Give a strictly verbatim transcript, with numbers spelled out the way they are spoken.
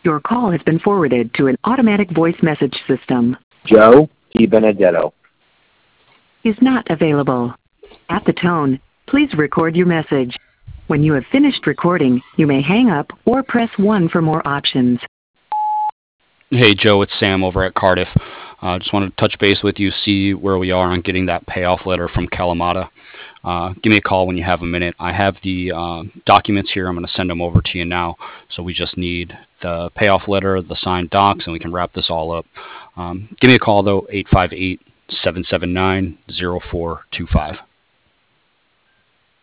Your call has been forwarded to an automatic voice message system. Joe DiBenedetto Is not available. At the tone, please record your message. When you have finished recording, you may hang up or press one for more options. Hey Joe, it's Sam over at Cardiff. I uh, just wanted to touch base with you, see where we are on getting that payoff letter from Kalamata. Uh, give me a call when you have a minute. I have the uh, documents here. I'm going to send them over to you now. So we just need the payoff letter, the signed docs, and we can wrap this all up. Um, give me a call, though, eight five eight, seven seven nine, zero four two five.